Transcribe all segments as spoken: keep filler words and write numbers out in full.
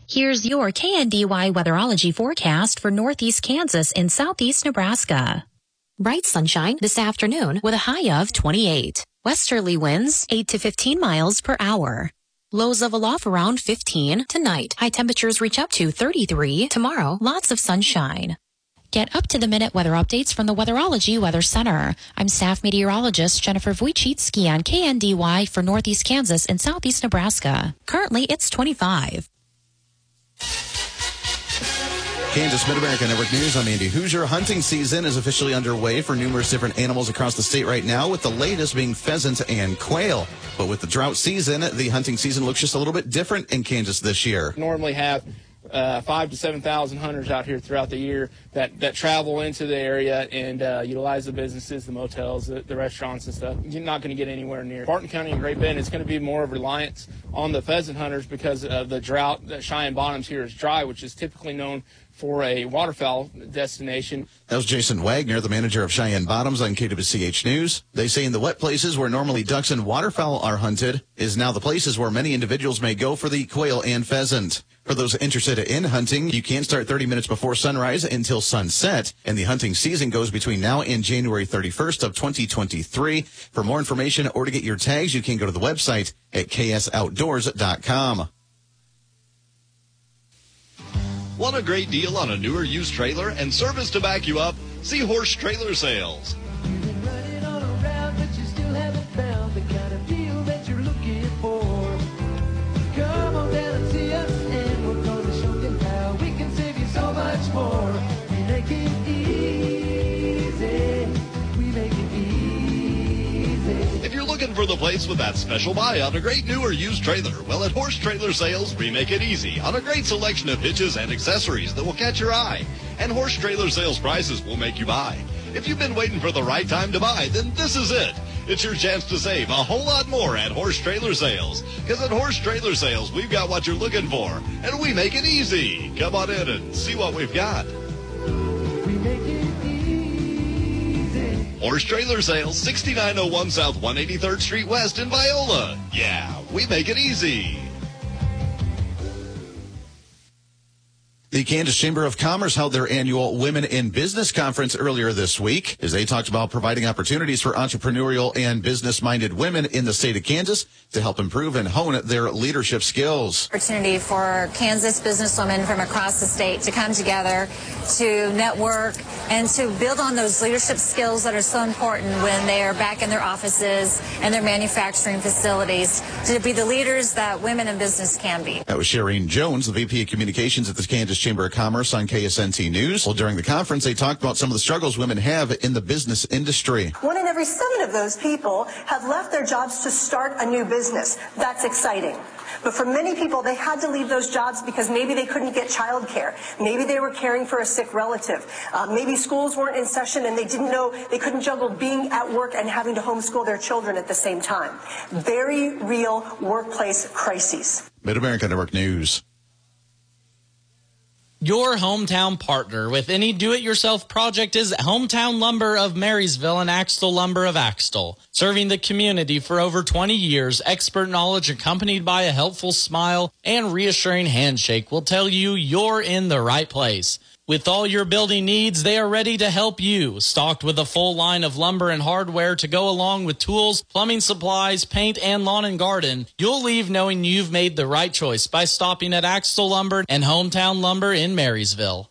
Here's your K N D Y weatherology forecast for northeast Kansas and southeast Nebraska. Bright sunshine this afternoon with a high of twenty-eight. Westerly winds eight to fifteen miles per hour. Lows level off around fifteen. Tonight, high temperatures reach up to thirty-three. Tomorrow, lots of sunshine. Get up-to-the-minute weather updates from the Weatherology Weather Center. I'm staff meteorologist Jennifer Wojcicki on K N D Y for northeast Kansas and southeast Nebraska. Currently, it's twenty-five. Kansas Mid-America Network News, I'm Andy Hoosier. Hunting season is officially underway for numerous different animals across the state right now, with the latest being pheasant and quail. But with the drought season, the hunting season looks just a little bit different in Kansas this year. Normally have uh, five to seven thousand hunters out here throughout the year that, that travel into the area and uh, utilize the businesses, the motels, the, the restaurants and stuff. You're not going to get anywhere near Barton County and Great Bend. It's going to be more of reliance on the pheasant hunters because of the drought. The Cheyenne Bottoms here is dry, which is typically known for a waterfowl destination. That was Jason Wagner, the manager of Cheyenne Bottoms on K W C H News. They say in the wet places where normally ducks and waterfowl are hunted is now the places where many individuals may go for the quail and pheasant. For those interested in hunting, you can start thirty minutes before sunrise until sunset, and the hunting season goes between now and January thirty-first of twenty twenty-three. For more information or to get your tags, you can go to the website at k s outdoors dot com. Want a great deal on a newer used trailer and service to back you up? See Horse Trailer Sales. You've been running all around, but you still haven't found the kind of deal that you're looking for. Come on down and see us, and we're going to show you how we can save you so much more. We make it easy. We make it easy. If you're looking for the place with that special buy on a great new or used trailer, well, at Horse Trailer Sales, we make it easy on a great selection of hitches and accessories that will catch your eye. And Horse Trailer Sales prices will make you buy. If you've been waiting for the right time to buy, then this is it. It's your chance to save a whole lot more at Horse Trailer Sales. Because at Horse Trailer Sales, we've got what you're looking for, and we make it easy. Come on in and see what we've got. We make it easy. Horse Trailer Sales, sixty-nine oh one South one hundred eighty-third Street West in Viola. Yeah, we make it easy. The Kansas Chamber of Commerce held their annual Women in Business Conference earlier this week as they talked about providing opportunities for entrepreneurial and business-minded women in the state of Kansas to help improve and hone their leadership skills. Opportunity for Kansas businesswomen from across the state to come together, to network, and to build on those leadership skills that are so important when they are back in their offices and their manufacturing facilities, to be the leaders that women in business can be. That was Shireen Jones, the V P of Communications at the Kansas Chamber of Commerce on K S N T News. Well, during the conference, they talked about some of the struggles women have in the business industry. One in every seven of those people have left their jobs to start a new business. That's exciting. But for many people, they had to leave those jobs because maybe they couldn't get childcare. Maybe they were caring for a sick relative. Uh, maybe schools weren't in session and they didn't know, they couldn't juggle being at work and having to homeschool their children at the same time. Very real workplace crises. Mid-America Network News. Your hometown partner with any do-it-yourself project is Hometown Lumber of Marysville and Axtell Lumber of Axtell. Serving the community for over twenty years, expert knowledge accompanied by a helpful smile and reassuring handshake will tell you you're in the right place. With all your building needs, they are ready to help you. Stocked with a full line of lumber and hardware to go along with tools, plumbing supplies, paint, and lawn and garden, you'll leave knowing you've made the right choice by stopping at Axtell Lumber and Hometown Lumber in Marysville.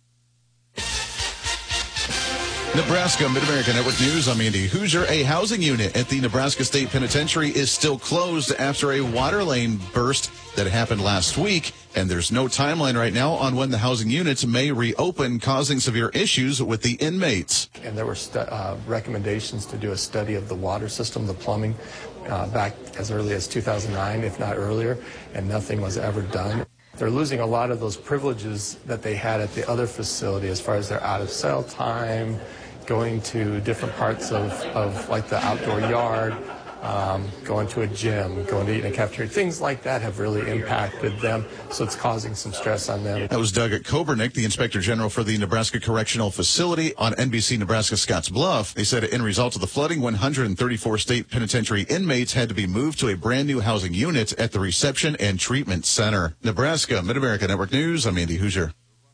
Nebraska Mid-America Network News. I'm Andy Hoosier. A housing unit at the Nebraska State Penitentiary is still closed after a water line burst that happened last week, and there's no timeline right now on when the housing units may reopen, causing severe issues with the inmates. And there were stu- uh, recommendations to do a study of the water system, the plumbing, uh, back as early as two thousand nine, if not earlier, and nothing was ever done. They're losing a lot of those privileges that they had at the other facility as far as their out-of-cell time, going to different parts of, of like the outdoor yard, um, going to a gym, going to eat in a cafeteria. Things like that have really impacted them, so it's causing some stress on them. That was Doug Kobernick, the Inspector General for the Nebraska Correctional Facility, on N B C Nebraska Scotts Bluff. They said in result of the flooding, one hundred thirty-four state penitentiary inmates had to be moved to a brand new housing unit at the Reception and Treatment Center. Nebraska, Mid-America Network News, I'm Andy Hoosier.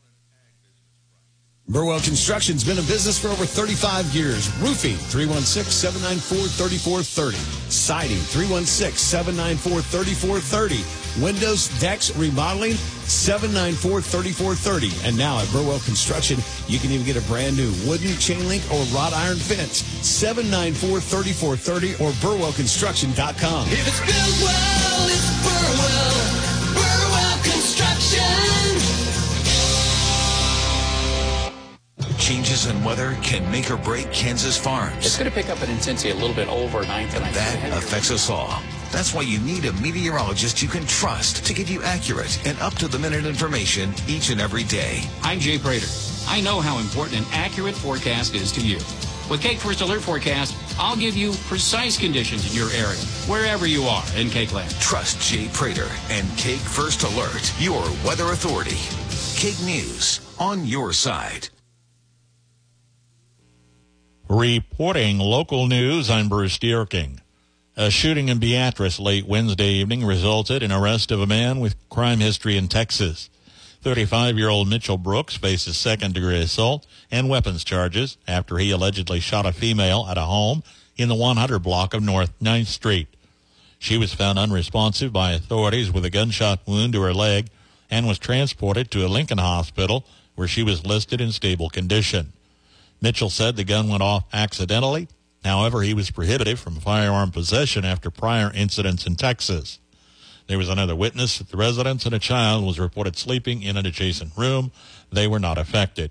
Burwell Construction's been in business for over thirty-five years. Roofing, three one six, seven nine four, three four three zero. Siding, three one six, seven nine four, three four three zero. Windows, decks, remodeling, seven nine four, three four three zero. And now at Burwell Construction, you can even get a brand new wooden, chain link, or wrought iron fence. seven nine four, three four three zero or burwell construction dot com. If it's built well, it's Burwell. Burwell Construction. Changes in weather can make or break Kansas farms. It's going to pick up an intensity a little bit overnight. And that affects us all. That's why you need a meteorologist you can trust to give you accurate and up-to-the-minute information each and every day. I'm Jay Prater. I know how important an accurate forecast is to you. With Cake First Alert Forecast, I'll give you precise conditions in your area, wherever you are in Cakeland. Trust Jay Prater and Cake First Alert, your weather authority. Cake News, on your side. Reporting local news, I'm Bruce Dierking. A shooting in Beatrice late Wednesday evening resulted in arrest of a man with crime history in Texas. thirty-five-year-old Mitchell Brooks faces second-degree assault and weapons charges after he allegedly shot a female at a home in the one hundred block of North ninth Street. She was found unresponsive by authorities with a gunshot wound to her leg and was transported to a Lincoln hospital where she was listed in stable condition. Mitchell said the gun went off accidentally. However, he was prohibited from firearm possession after prior incidents in Texas. There was another witness at the residence, and a child was reported sleeping in an adjacent room. They were not affected.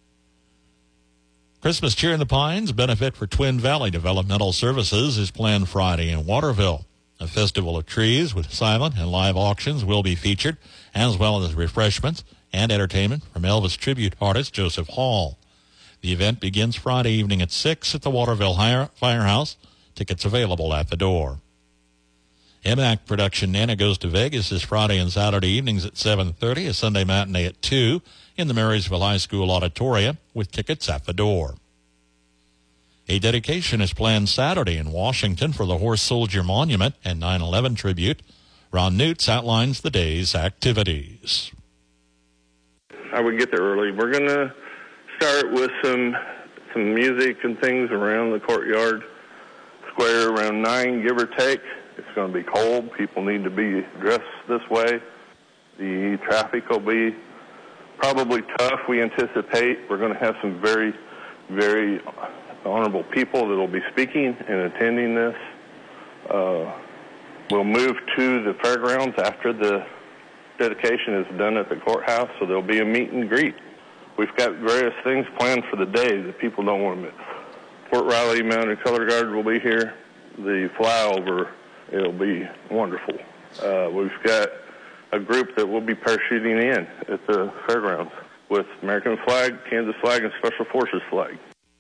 Christmas Cheer in the Pines benefit for Twin Valley Developmental Services is planned Friday in Waterville. A festival of trees with silent and live auctions will be featured, as well as refreshments and entertainment from Elvis tribute artist Joseph Hall. The event begins Friday evening at six at the Waterville Firehouse. Tickets available at the door. M A C production Nana Goes to Vegas is Friday and Saturday evenings at seven thirty, a Sunday matinee at two in the Marysville High School auditorium with tickets at the door. A dedication is planned Saturday in Washington for the Horse Soldier Monument and nine eleven tribute. Ron Newts outlines the day's activities. I would get there early. We're going to start with some some music and things around the courtyard square around nine, give or take. It's going to be cold. People need to be dressed this way. The traffic will be probably tough. We anticipate we're going to have some very, very honorable people that will be speaking and attending this. Uh, we'll move to the fairgrounds after the dedication is done at the courthouse, so there'll be a meet and greet. We've got various things planned for the day that people don't want to miss. Fort Riley Mounted Color Guard will be here. The flyover, it'll be wonderful. Uh, we've got a group that will be parachuting in at the fairgrounds with American flag, Kansas flag, and Special Forces flag.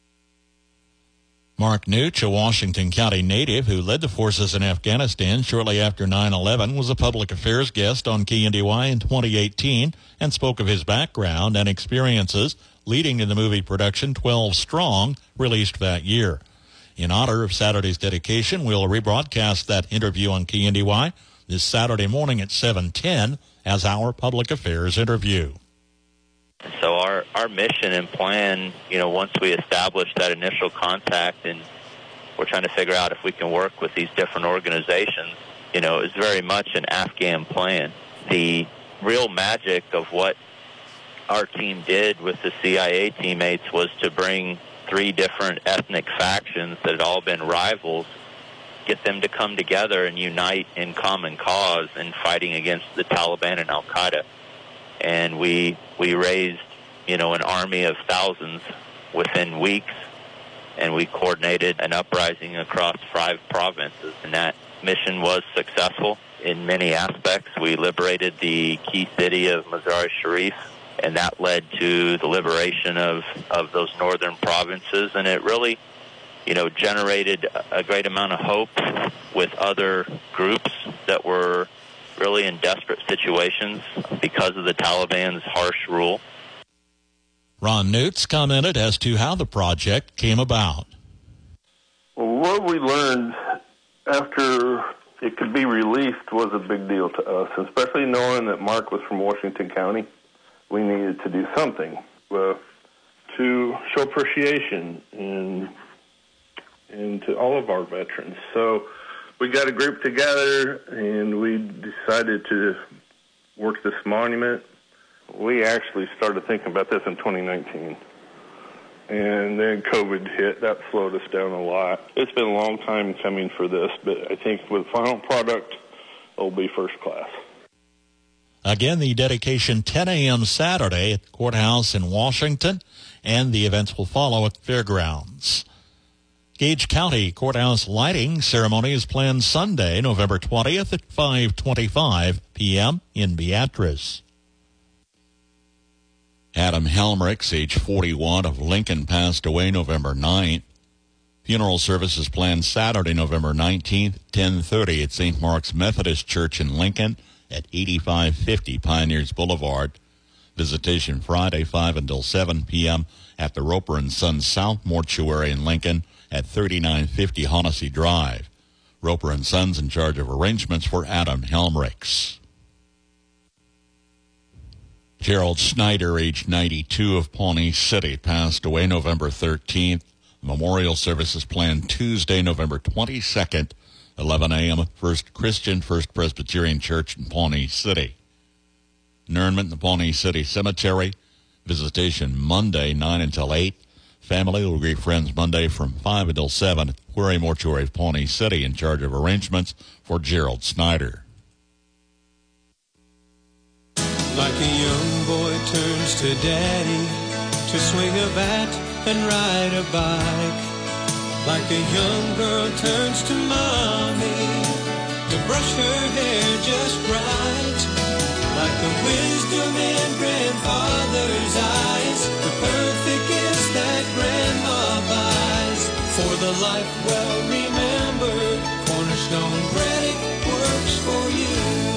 Mark Nooch, a Washington County native who led the forces in Afghanistan shortly after nine eleven, was a public affairs guest on K N D Y in twenty eighteen and spoke of his background and experiences leading to the movie production twelve Strong, released that year. In honor of Saturday's dedication, we'll rebroadcast that interview on K N D Y this Saturday morning at seven ten as our public affairs interview. So our, our mission and plan, you know, once we establish that initial contact and we're trying to figure out if we can work with these different organizations, you know, is very much an Afghan plan. The real magic of what our team did with the C I A teammates was to bring three different ethnic factions that had all been rivals, get them to come together and unite in common cause in fighting against the Taliban and Al-Qaeda. And we we raised, you know, an army of thousands within weeks, and we coordinated an uprising across five provinces. And that mission was successful in many aspects. We liberated the key city of Mazar-i-Sharif, and that led to the liberation of, of those northern provinces. And it really you know, generated a great amount of hope with other groups that were really in desperate situations because of the Taliban's harsh rule. Ron Newts commented as to how the project came about. Well, what we learned after it could be released was a big deal to us, especially knowing that Mark was from Washington County. We needed to do something uh, to show appreciation and, and to all of our veterans. So we got a group together, and we decided to work this monument. We actually started thinking about this in twenty nineteen. And then COVID hit. That slowed us down a lot. It's been a long time coming for this, but I think with the final product, it'll be first class. Again, the dedication ten a.m. Saturday at the courthouse in Washington, and the events will follow at the fairgrounds. Gage County Courthouse lighting ceremony is planned Sunday, November twentieth at five twenty-five p.m. in Beatrice. Adam Helmricks, age forty-one, of Lincoln, passed away November ninth. Funeral service is planned Saturday, November nineteenth, ten thirty at Saint Mark's Methodist Church in Lincoln at eighty-five fifty Pioneers Boulevard. Visitation Friday, five until seven p.m. at the Roper and Sons South Mortuary in Lincoln at thirty-nine fifty Honesy Drive. Roper and Sons in charge of arrangements for Adam Helmricks. Gerald Snyder, age ninety-two, of Pawnee City, passed away November thirteenth. Memorial service is planned Tuesday, November twenty-second, eleven a.m. at First Christian First Presbyterian Church in Pawnee City. Interment in the Pawnee City Cemetery. Visitation Monday, nine until eight. Family will greet friends Monday from five until seven at the Quarry Mortuary of Pawnee City, in charge of arrangements for Gerald Snyder. Like a young boy turns to daddy to swing a bat and ride a bike. Like a young girl turns to mommy to brush her hair just right. Like the wisdom in grandfather's eyes, the perfect gifts that grandma buys. For the life well remembered, Cornerstone Credit works for you.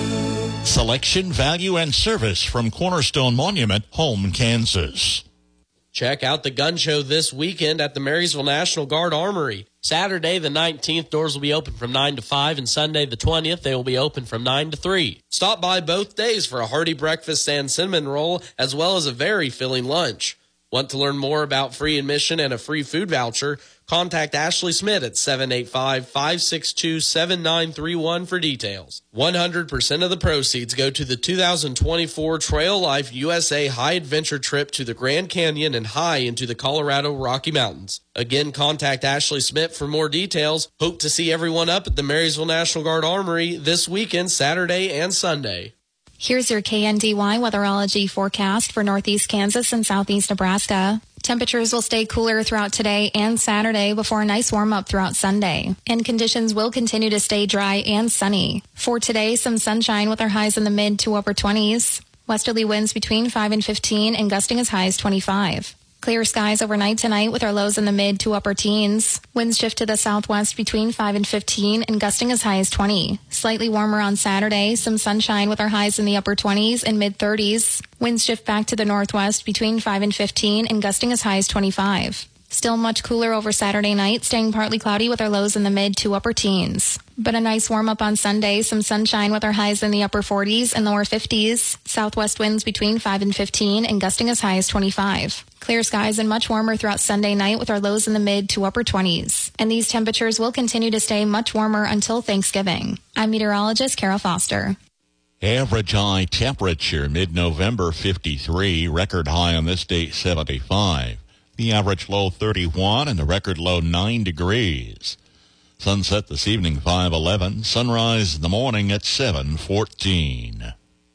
Selection, value, and service from Cornerstone Monument, Home, Kansas. Check out the gun show this weekend at the Marysville National Guard Armory. Saturday the nineteenth, doors will be open from nine to five, and Sunday the twentieth, they will be open from nine to three. Stop by both days for a hearty breakfast and cinnamon roll, as well as a very filling lunch. Want to learn more about free admission and a free food voucher? Contact Ashley Smith at seven eight five, five six two, seven nine three one for details. one hundred percent of the proceeds go to the two thousand twenty-four Trail Life U S A High Adventure trip to the Grand Canyon and high into the Colorado Rocky Mountains. Again, contact Ashley Smith for more details. Hope to see everyone up at the Marysville National Guard Armory this weekend, Saturday and Sunday. Here's your K N D Y weatherology forecast for northeast Kansas and southeast Nebraska. Temperatures will stay cooler throughout today and Saturday before a nice warm-up throughout Sunday. And conditions will continue to stay dry and sunny. For today, some sunshine with our highs in the mid to upper twenties. Westerly winds between five and fifteen and gusting as high as twenty-five. Clear skies overnight tonight with our lows in the mid to upper teens. Winds shift to the southwest between five and fifteen and gusting as high as twenty. Slightly warmer on Saturday, some sunshine with our highs in the upper twenties and mid thirties. Winds shift back to the northwest between five and fifteen and gusting as high as twenty-five. Still much cooler over Saturday night, staying partly cloudy with our lows in the mid to upper teens. But a nice warm-up on Sunday, some sunshine with our highs in the upper forties and lower fifties. Southwest winds between five and fifteen and gusting as high as twenty-five. Clear skies and much warmer throughout Sunday night with our lows in the mid to upper twenties. And these temperatures will continue to stay much warmer until Thanksgiving. I'm meteorologist Carol Foster. Average high temperature mid-November fifty-three, record high on this date seventy-five. The average low thirty-one and the record low nine degrees. Sunset this evening five eleven, sunrise in the morning at seven fourteen.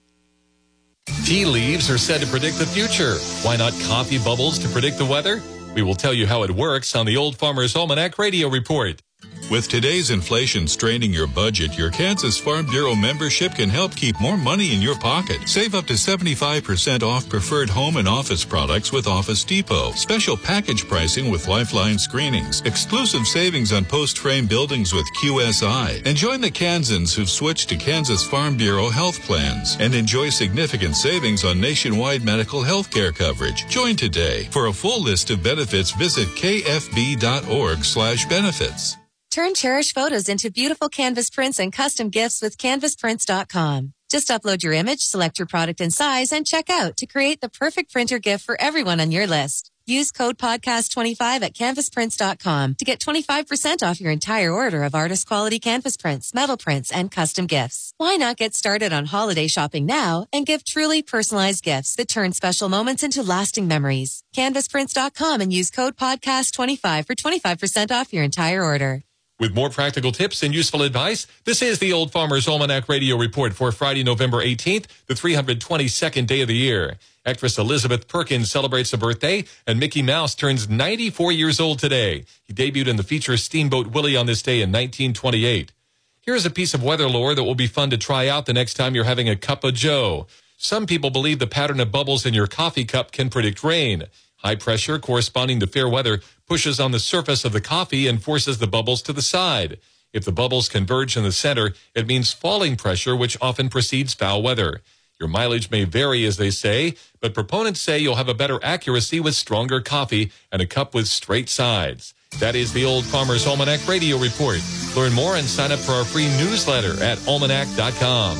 Tea leaves are said to predict the future. Why not coffee bubbles to predict the weather? We will tell you how it works on the Old Farmer's Almanac Radio Report. With today's inflation straining your budget, your Kansas Farm Bureau membership can help keep more money in your pocket. Save up to seventy-five percent off preferred home and office products with Office Depot. Special package pricing with Lifeline screenings. Exclusive savings on post-frame buildings with Q S I. And join the Kansans who've switched to Kansas Farm Bureau health plans and enjoy significant savings on nationwide medical health care coverage. Join today. For a full list of benefits, visit kfb.org slash benefits. Turn cherished photos into beautiful canvas prints and custom gifts with canvas prints dot com. Just upload your image, select your product and size, and check out to create the perfect printer gift for everyone on your list. Use code podcast twenty-five at canvas prints dot com to get twenty-five percent off your entire order of artist quality canvas prints, metal prints, and custom gifts. Why not get started on holiday shopping now and give truly personalized gifts that turn special moments into lasting memories? canvas prints dot com and use code podcast twenty-five for twenty-five percent off your entire order. With more practical tips and useful advice, this is the Old Farmer's Almanac Radio Report for Friday, November eighteenth, the three hundred twenty-second day of the year. Actress Elizabeth Perkins celebrates a birthday, and Mickey Mouse turns ninety-four years old today. He debuted in the feature Steamboat Willie on this day in nineteen twenty-eight. Here's a piece of weather lore that will be fun to try out the next time you're having a cup of joe. Some people believe the pattern of bubbles in your coffee cup can predict rain. High pressure corresponding to fair weather pushes on the surface of the coffee and forces the bubbles to the side. If the bubbles converge in the center, it means falling pressure, which often precedes foul weather. Your mileage may vary, as they say, but proponents say you'll have a better accuracy with stronger coffee and a cup with straight sides. That is the Old Farmer's Almanac Radio Report. Learn more and sign up for our free newsletter at almanac dot com.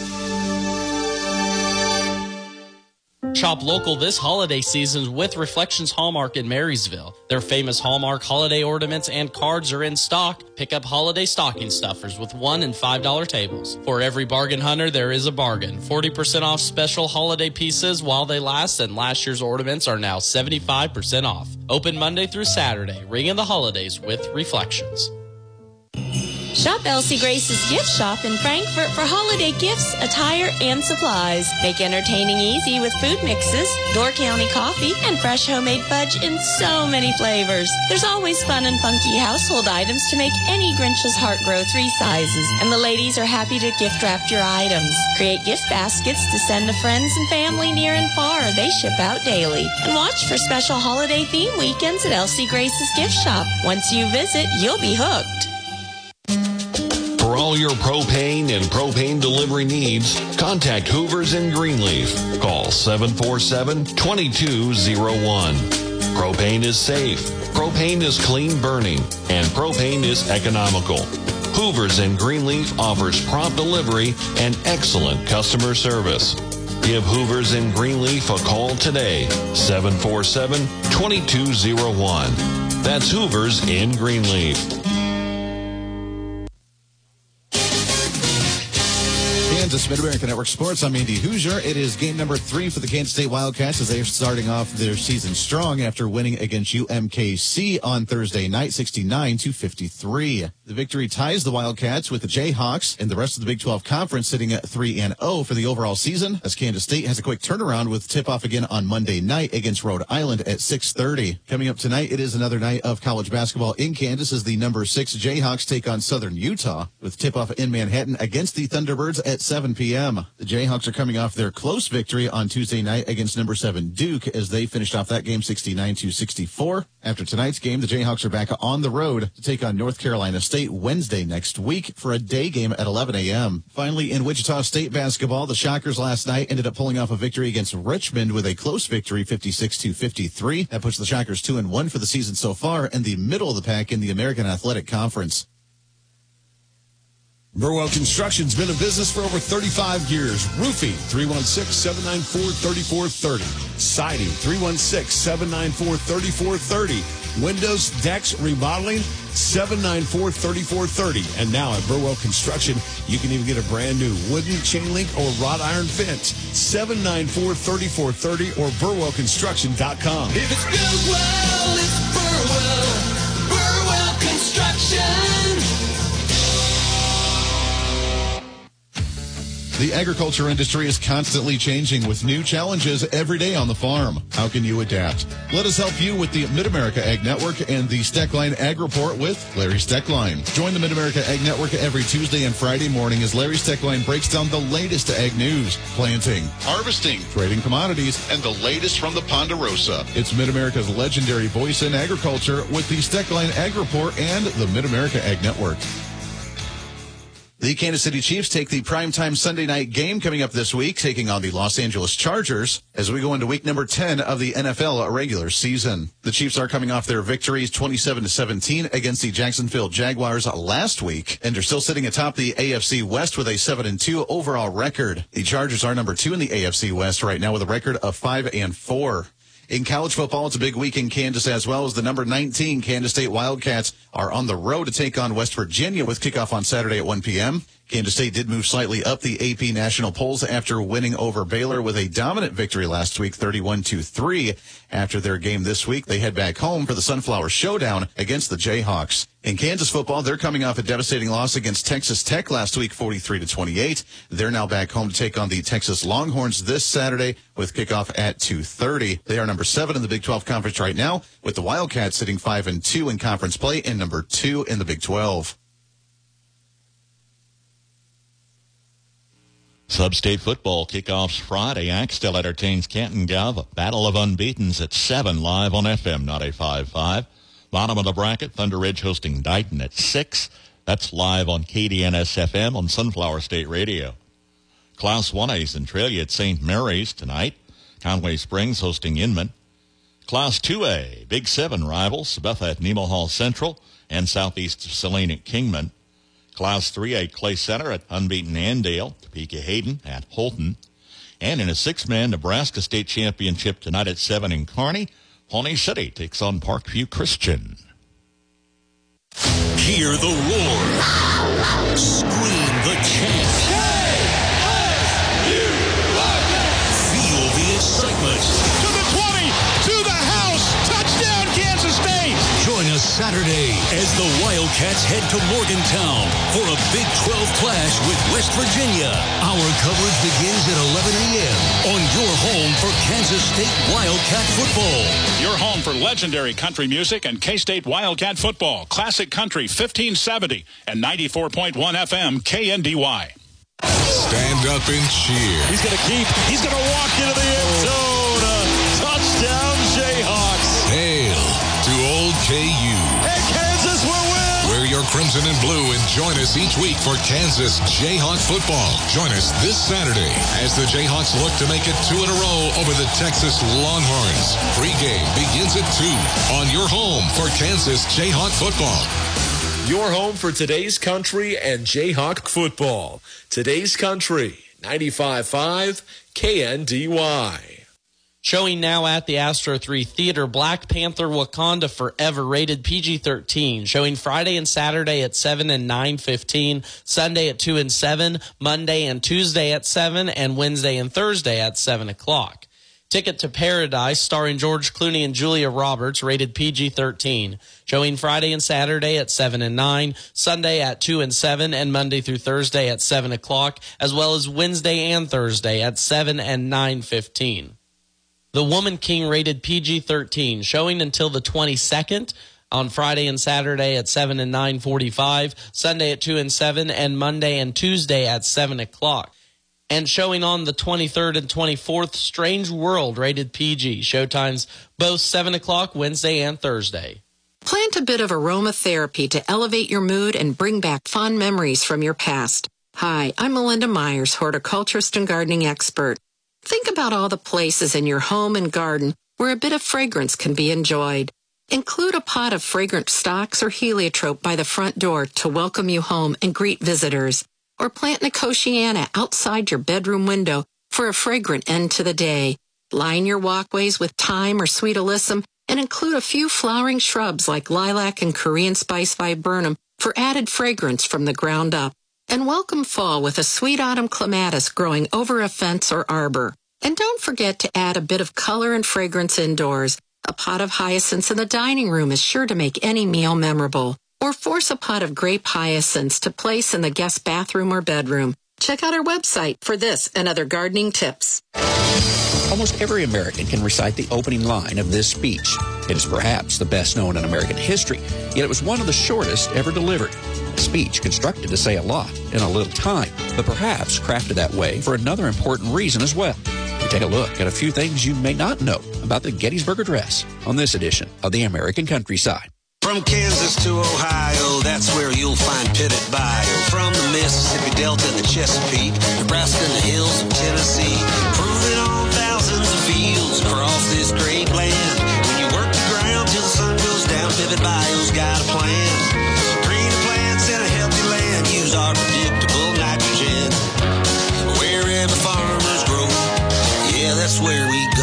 Shop local this holiday season with Reflections Hallmark in Marysville. Their famous Hallmark holiday ornaments and cards are in stock. Pick up holiday stocking stuffers with one and five dollar tables. For every bargain hunter, there is a bargain. forty percent off special holiday pieces while they last, and last year's ornaments are now seventy-five percent off. Open Monday through Saturday. Ring in the holidays with Reflections. Shop Elsie Grace's gift shop in Frankfort for holiday gifts, attire, and supplies. Make entertaining easy with food mixes, Door County coffee, and fresh homemade fudge in so many flavors. There's always fun and funky household items to make any Grinch's heart grow three sizes, and the ladies are happy to gift wrap your items. Create gift baskets to send to friends and family near and far. They ship out daily. And watch for special holiday theme weekends at Elsie Grace's gift shop. Once you visit, you'll be hooked. For all your propane and propane delivery needs, contact Hoover's in Greenleaf. Call seven four seven, two two zero one. Propane is safe, propane is clean burning, and propane is economical. Hoover's in Greenleaf offers prompt delivery and excellent customer service. Give Hoover's in Greenleaf a call today, seven four seven, two two zero one. That's Hoover's in Greenleaf. Kansas Mid-America Network Sports. I'm Andy Hoosier. It is game number three for the Kansas State Wildcats as they are starting off their season strong after winning against U M K C on Thursday night, sixty-nine to fifty-three. The victory ties the Wildcats with the Jayhawks and the rest of the Big twelve Conference sitting at three and oh for the overall season, as Kansas State has a quick turnaround with tip-off again on Monday night against Rhode Island at six thirty. Coming up tonight, it is another night of college basketball in Kansas as the number six Jayhawks take on Southern Utah with tip-off in Manhattan against the Thunderbirds at seven p.m. The Jayhawks are coming off their close victory on Tuesday night against number seven Duke as they finished off that game sixty-nine to sixty-four. After tonight's game, the Jayhawks are back on the road to take on North Carolina State Wednesday next week for a day game at eleven a.m. Finally, in Wichita State basketball, the Shockers last night ended up pulling off a victory against Richmond with a close victory, fifty-six to fifty-three. That puts the Shockers two and one for the season so far and the middle of the pack in the American Athletic Conference. Burwell Construction's been in business for over thirty-five years. Roofing, three one six, seven nine four, three four three zero. Siding, three one six, seven nine four, three four three zero. Windows, decks, remodeling, seven nine four, three four three zero. And now at Burwell Construction, you can even get a brand new wooden, chain link, or wrought iron fence. seven nine four, three four three zero or burwell construction dot com. If it's Burwell, it's Burwell. Burwell Construction. The agriculture industry is constantly changing with new challenges every day on the farm. How can you adapt? Let us help you with the Mid-America Ag Network and the Steckline Ag Report with Larry Steckline. Join the Mid-America Ag Network every Tuesday and Friday morning as Larry Steckline breaks down the latest ag news, planting, harvesting, trading commodities, and the latest from the Ponderosa. It's Mid-America's legendary voice in agriculture with the Steckline Ag Report and the Mid-America Ag Network. The Kansas City Chiefs take the primetime Sunday night game coming up this week, taking on the Los Angeles Chargers as we go into week number ten of the N F L regular season. The Chiefs are coming off their victories twenty-seven to seventeen against the Jacksonville Jaguars last week and are still sitting atop the A F C West with a seven and two overall record. The Chargers are number two in the A F C West right now with a record of five and four. In college football, it's a big week in Kansas as well as the number nineteen Kansas State Wildcats are on the road to take on West Virginia with kickoff on Saturday at one p.m. Kansas State did move slightly up the A P national polls after winning over Baylor with a dominant victory last week, thirty-one to three. After their game this week, they head back home for the Sunflower Showdown against the Jayhawks. In Kansas football, they're coming off a devastating loss against Texas Tech last week, forty-three to twenty-eight. They're now back home to take on the Texas Longhorns this Saturday with kickoff at two thirty. They are number seven in the Big twelve Conference right now, with the Wildcats sitting five and two in conference play and number two in the Big twelve. Sub-state football kickoffs Friday. Axtell entertains Canton Gov. Battle of Unbeatens at seven live on F M ninety-five point five. Bottom of the bracket, Thunder Ridge hosting Dighton at six. That's live on K D N S F M on Sunflower State Radio. Class one A Centralia at Saint Mary's tonight. Conway Springs hosting Inman. Class two A, Big Seven rivals, Sabetha at Nemaha Central and Southeast Saline at Kingman. Class three A Clay Center at unbeaten Andale, Topeka Hayden at Holton. And in a six-man Nebraska State Championship tonight at seven in Kearney, Pawnee City takes on Parkview Christian. Hear the roar. Scream the chant. Feel the excitement. To the twenty, to the house, touchdown Kansas State. Join us Saturday as the Wildcats head to Morgantown for a Big twelve clash with West Virginia. Our coverage begins at eleven a.m. on your home for Kansas State Wildcat football. Your home for legendary country music and K-State Wildcat football. Classic Country fifteen seventy and ninety-four point one F M K N D Y. Stand up and cheer. He's going to keep. He's going to walk into the end zone. Uh, touchdown Jayhawks. Hail to Old K U. And Kansas will win. Wear your crimson and blue and join us each week for Kansas Jayhawk football. Join us this Saturday as the Jayhawks look to make it two in a row over the Texas Longhorns. Pre-game begins at two on your home for Kansas Jayhawk football. Your home for today's country and Jayhawk football. Today's Country, ninety-five point five K N D Y. Showing now at the Astro three Theater, Black Panther Wakanda Forever, rated P G thirteen. Showing Friday and Saturday at seven and nine fifteen, Sunday at two and seven, Monday and Tuesday at seven, and Wednesday and Thursday at seven o'clock. Ticket to Paradise, starring George Clooney and Julia Roberts, rated P G thirteen. Showing Friday and Saturday at seven and nine, Sunday at two and seven, and Monday through Thursday at seven o'clock, as well as Wednesday and Thursday at seven and nine fifteen. The Woman King, rated P G thirteen, showing until the twenty-second on Friday and Saturday at seven and nine forty-five, Sunday at two and seven, and Monday and Tuesday at seven o'clock. And showing on the twenty-third and twenty-fourth, Strange World, rated P G. Showtimes both seven o'clock Wednesday and Thursday. Plant a bit of aromatherapy to elevate your mood and bring back fond memories from your past. Hi, I'm Melinda Myers, horticulturist and gardening expert. Think about all the places in your home and garden where a bit of fragrance can be enjoyed. Include a pot of fragrant stocks or heliotrope by the front door to welcome you home and greet visitors. Or plant Nicotiana outside your bedroom window for a fragrant end to the day. Line your walkways with thyme or sweet alyssum and include a few flowering shrubs like lilac and Korean spice viburnum for added fragrance from the ground up. And welcome fall with a sweet autumn clematis growing over a fence or arbor. And don't forget to add a bit of color and fragrance indoors. A pot of hyacinths in the dining room is sure to make any meal memorable. Or force a pot of grape hyacinths to place in the guest bathroom or bedroom. Check out our website for this and other gardening tips. Almost every American can recite the opening line of this speech. It is perhaps the best known in American history, yet it was one of the shortest ever delivered. A speech constructed to say a lot in a little time, but perhaps crafted that way for another important reason as well. We take a look at a few things you may not know about the Gettysburg Address on this edition of the American Countryside. From Kansas to Ohio, that's where you'll find pitted bio. From the Mississippi Delta and the Chesapeake, Nebraska and the hills of Tennessee, proving on thousands of fields across this great land. When you work the ground till the sun goes down, Pivot Bio's got a plan. Green plants and a healthy land, use our predictable nitrogen. Wherever farmers grow, yeah, that's where we go.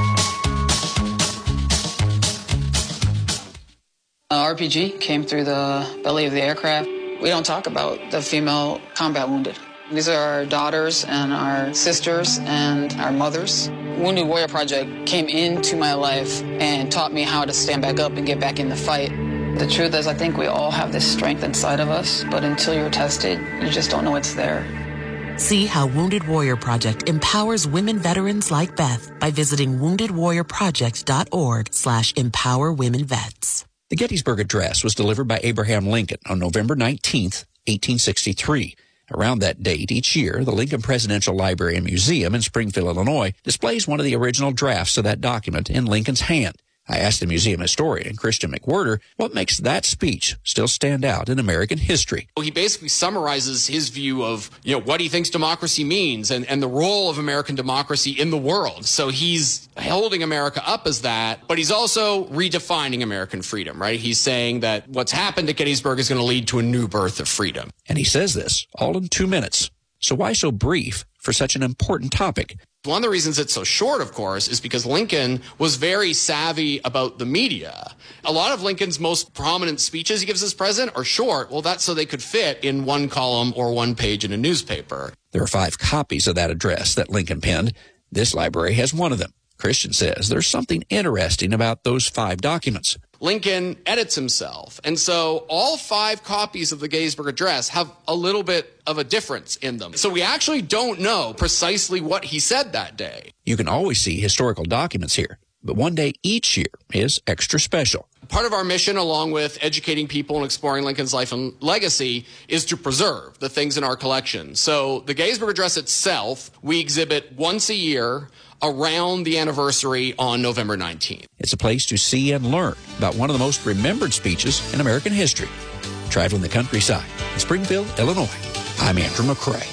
Uh, R P G came through the belly of the aircraft. We don't talk about the female combat wounded. These are our daughters and our sisters and our mothers. Wounded Warrior Project came into my life and taught me how to stand back up and get back in the fight. The truth is, I think we all have this strength inside of us, but until you're tested, you just don't know it's there. See how Wounded Warrior Project empowers women veterans like Beth by visiting wounded warrior project dot org slash empower women vets. The Gettysburg Address was delivered by Abraham Lincoln on November nineteenth, eighteen sixty-three. Around that date each year, the Lincoln Presidential Library and Museum in Springfield, Illinois, displays one of the original drafts of that document in Lincoln's hand. I asked the museum historian, Christian McWhirter, what makes that speech still stand out in American history. Well, he basically summarizes his view of, you know, what he thinks democracy means and, and the role of American democracy in the world. So he's holding America up as that, but he's also redefining American freedom, right? He's saying that what's happened at Gettysburg is going to lead to a new birth of freedom. And he says this all in two minutes. So why so brief for such an important topic? One of the reasons it's so short, of course, is because Lincoln was very savvy about the media. A lot of Lincoln's most prominent speeches he gives as president are short. Well, that's so they could fit in one column or one page in a newspaper. There are five copies of that address that Lincoln penned. This library has one of them. Christian says there's something interesting about those five documents. Lincoln edits himself. And so all five copies of the Gettysburg Address have a little bit of a difference in them. So we actually don't know precisely what he said that day. You can always see historical documents here, but one day each year is extra special. Part of our mission, along with educating people and exploring Lincoln's life and legacy, is to preserve the things in our collection. So the Gettysburg Address itself, we exhibit once a year around the anniversary on November nineteenth. It's a place to see and learn about one of the most remembered speeches in American history. Traveling the countryside in Springfield, Illinois, I'm Andrew McCrae.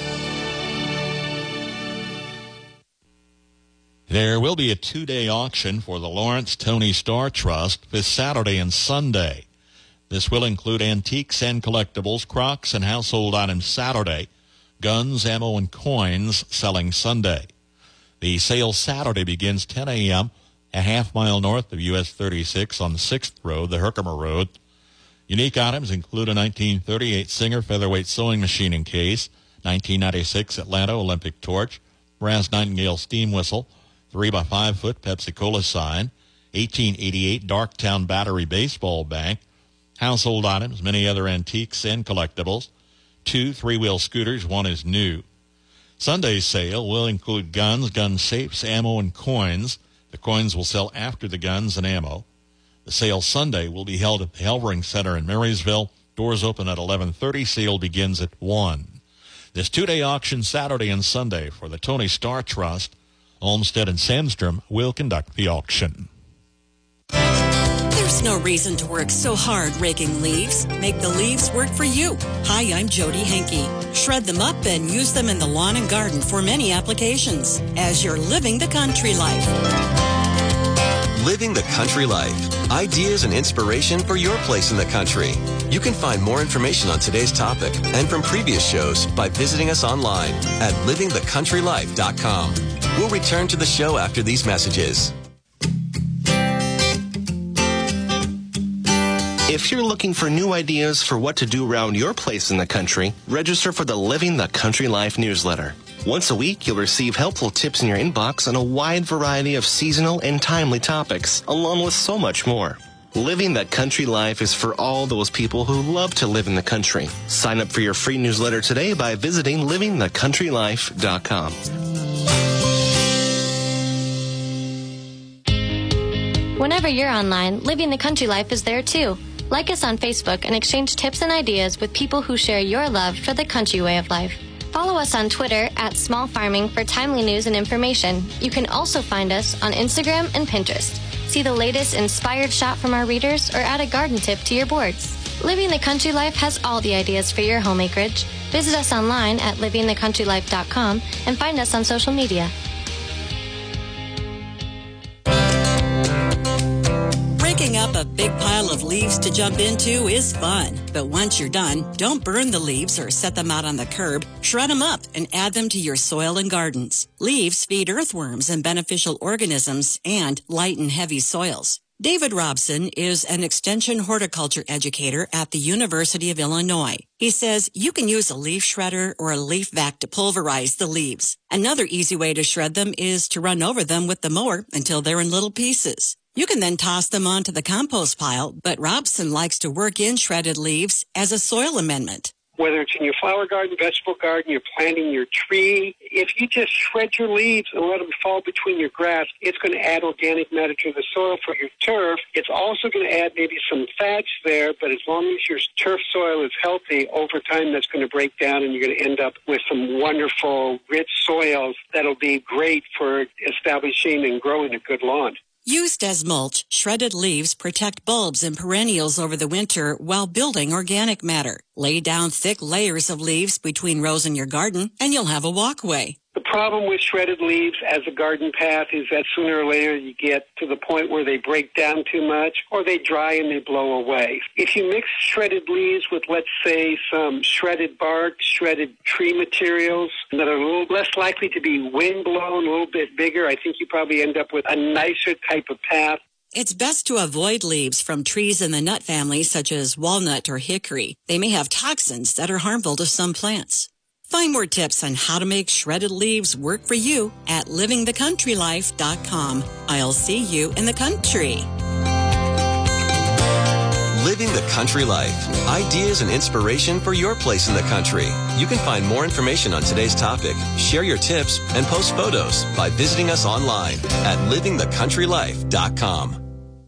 There will be a two-day auction for the Lawrence Tony Star Trust this Saturday and Sunday. This will include antiques and collectibles, Crocs, and household items Saturday, guns, ammo, and coins selling Sunday. The sale Saturday begins ten a.m. a half mile north of U S thirty-six on sixth Road, the Herkimer Road. Unique items include a nineteen thirty-eight Singer featherweight sewing machine and case, nineteen ninety-six Atlanta Olympic torch, brass Nightingale steam whistle, three by five foot Pepsi-Cola sign, eighteen eighty-eight Darktown battery baseball bank, household items, many other antiques and collectibles, two three-wheel scooters, one is new. Sunday's sale will include guns, gun safes, ammo, and coins. The coins will sell after the guns and ammo. The sale Sunday will be held at the Helvering Center in Marysville. Doors open at eleven thirty. Sale begins at one. This two-day auction Saturday and Sunday for the Tony Star Trust. Olmsted and Sandstrom will conduct the auction. There's no reason to work so hard raking leaves. Make the leaves work for you. Hi, I'm Jody Henke. Shred them up and use them in the lawn and garden for many applications as you're living the country life. Living the country life. Ideas and inspiration for your place in the country. You can find more information on today's topic and from previous shows by visiting us online at living the country life dot com. We'll return to the show after these messages. If you're looking for new ideas for what to do around your place in the country, register for the Living the Country Life newsletter. Once a week, you'll receive helpful tips in your inbox on a wide variety of seasonal and timely topics, along with so much more. Living the Country Life is for all those people who love to live in the country. Sign up for your free newsletter today by visiting living the country life dot com. Whenever you're online, Living the Country Life is there too. Like us on Facebook and exchange tips and ideas with people who share your love for the country way of life. Follow us on Twitter at Small Farming for timely news and information. You can also find us on Instagram and Pinterest. See the latest inspired shot from our readers or add a garden tip to your boards. Living the Country Life has all the ideas for your home acreage. Visit us online at living the country life dot com and find us on social media. Breaking up a big pile of leaves to jump into is fun. But once you're done, don't burn the leaves or set them out on the curb. Shred them up and add them to your soil and gardens. Leaves feed earthworms and beneficial organisms and lighten heavy soils. David Robson is an extension horticulture educator at the University of Illinois. He says you can use a leaf shredder or a leaf vac to pulverize the leaves. Another easy way to shred them is to run over them with the mower until they're in little pieces. You can then toss them onto the compost pile, but Robson likes to work in shredded leaves as a soil amendment. Whether it's in your flower garden, vegetable garden, you're planting your tree, if you just shred your leaves and let them fall between your grass, it's going to add organic matter to the soil for your turf. It's also going to add maybe some thatch there, but as long as your turf soil is healthy, over time that's going to break down and you're going to end up with some wonderful, rich soils that'll be great for establishing and growing a good lawn. Used as mulch, shredded leaves protect bulbs and perennials over the winter while building organic matter. Lay down thick layers of leaves between rows in your garden, and you'll have a walkway. The problem with shredded leaves as a garden path is that sooner or later you get to the point where they break down too much or they dry and they blow away. If you mix shredded leaves with, let's say, some shredded bark, shredded tree materials that are a little less likely to be wind blown, a little bit bigger, I think you probably end up with a nicer type of path. It's best to avoid leaves from trees in the nut family such as walnut or hickory. They may have toxins that are harmful to some plants. Find more tips on how to make shredded leaves work for you at living the country life dot com. I'll see you in the country. Living the Country Life. Ideas and inspiration for your place in the country. You can find more information on today's topic, share your tips, and post photos by visiting us online at living the country life dot com.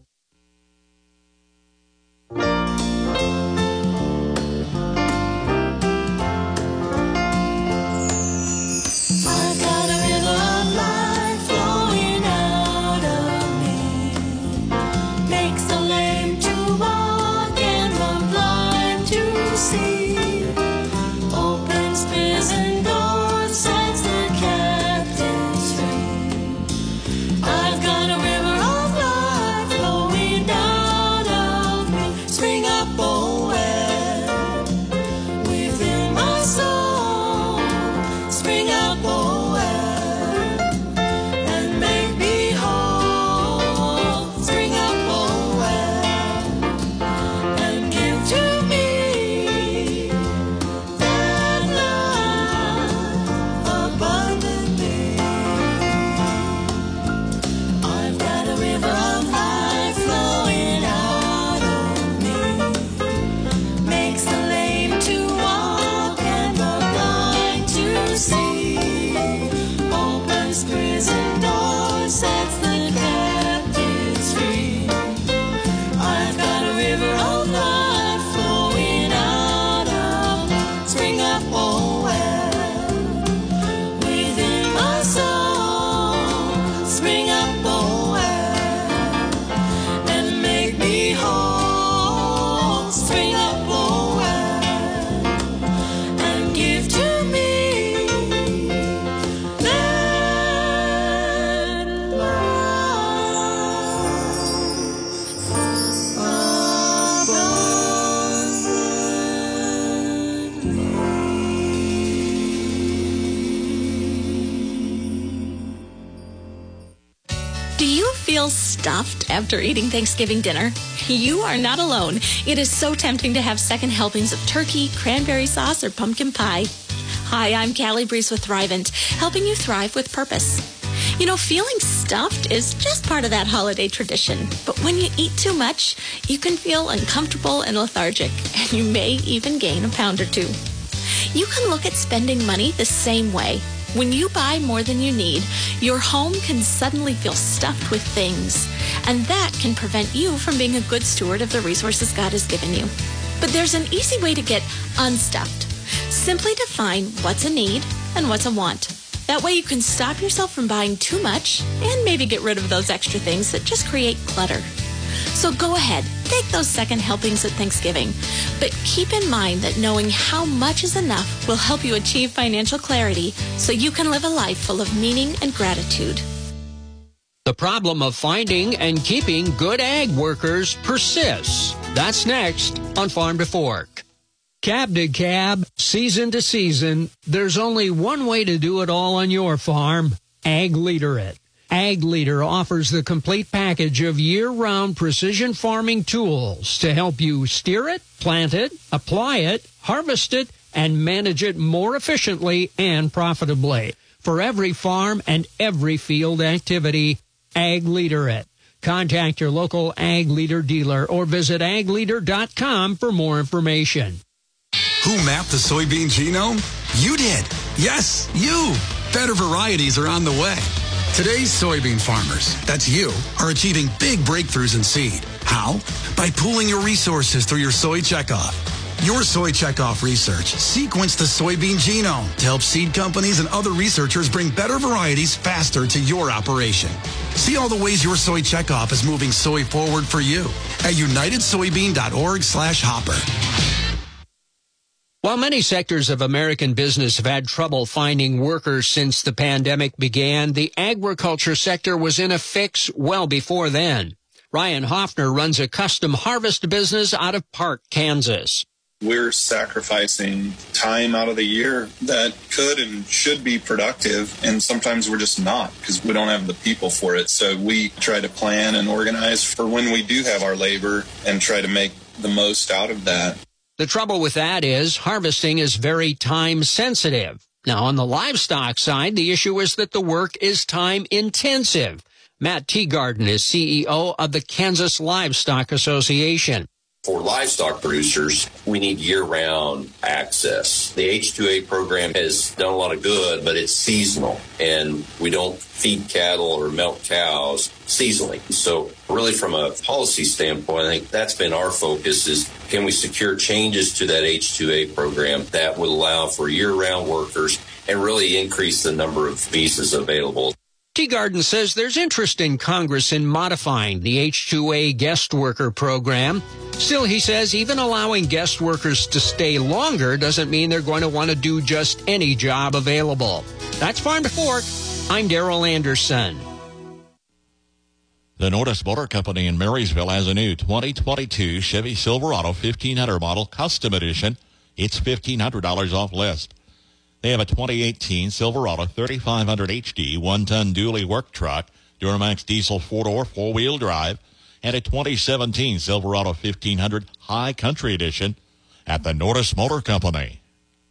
Stuffed after eating Thanksgiving dinner? You are not alone. It is so tempting to have second helpings of turkey, cranberry sauce, or pumpkin pie. Hi, I'm Callie Breeze with Thrivent, helping you thrive with purpose. You know, feeling stuffed is just part of that holiday tradition. But when you eat too much, you can feel uncomfortable and lethargic, and you may even gain a pound or two. You can look at spending money the same way. When you buy more than you need, your home can suddenly feel stuffed with things, and that can prevent you from being a good steward of the resources God has given you. But there's an easy way to get unstuffed. Simply define what's a need and what's a want. That way you can stop yourself from buying too much and maybe get rid of those extra things that just create clutter. So go ahead, take those second helpings at Thanksgiving. But keep in mind that knowing how much is enough will help you achieve financial clarity so you can live a life full of meaning and gratitude. The problem of finding and keeping good ag workers persists. That's next on Farm to Fork. Cab to cab, season to season, there's only one way to do it all on your farm. Ag Leader It. Ag Leader offers the complete package of year-round precision farming tools to help you steer it, plant it, apply it, harvest it, and manage it more efficiently and profitably. For every farm and every field activity, Ag Leader It. Contact your local Ag Leader dealer or visit ag leader dot com for more information. Who mapped the soybean genome? You did. Yes, you. Better varieties are on the way. Today's soybean farmers, that's you, are achieving big breakthroughs in seed. How? By pooling your resources through your Soy Checkoff. Your Soy Checkoff research sequenced the soybean genome to help seed companies and other researchers bring better varieties faster to your operation. See all the ways your Soy Checkoff is moving soy forward for you at united soybean dot org slash hopper. While many sectors of American business have had trouble finding workers since the pandemic began, the agriculture sector was in a fix well before then. Ryan Hoffner runs a custom harvest business out of Park, Kansas. We're sacrificing time out of the year that could and should be productive, and sometimes we're just not because we don't have the people for it. So we try to plan and organize for when we do have our labor and try to make the most out of that. The trouble with that is harvesting is very time sensitive. Now, on the livestock side, the issue is that the work is time intensive. Matt Teagarden is C E O of the Kansas Livestock Association. For livestock producers, we need year-round access. The H two A program has done a lot of good, but it's seasonal, and we don't feed cattle or milk cows seasonally. So really from a policy standpoint, I think that's been our focus is can we secure changes to that H two A program that would allow for year-round workers and really increase the number of visas available. Teagarden says there's interest in Congress in modifying the H two A guest worker program. Still, he says even allowing guest workers to stay longer doesn't mean they're going to want to do just any job available. That's Farm to Fork. I'm Daryl Anderson. The Nordis Motor Company in Marysville has a new twenty twenty-two Chevy Silverado fifteen hundred model custom edition. It's fifteen hundred dollars off list. They have a twenty eighteen Silverado thirty-five hundred H D one-ton dually work truck, Duramax diesel four-door four-wheel drive, and a twenty seventeen Silverado fifteen hundred High Country Edition at the Nordis Motor Company.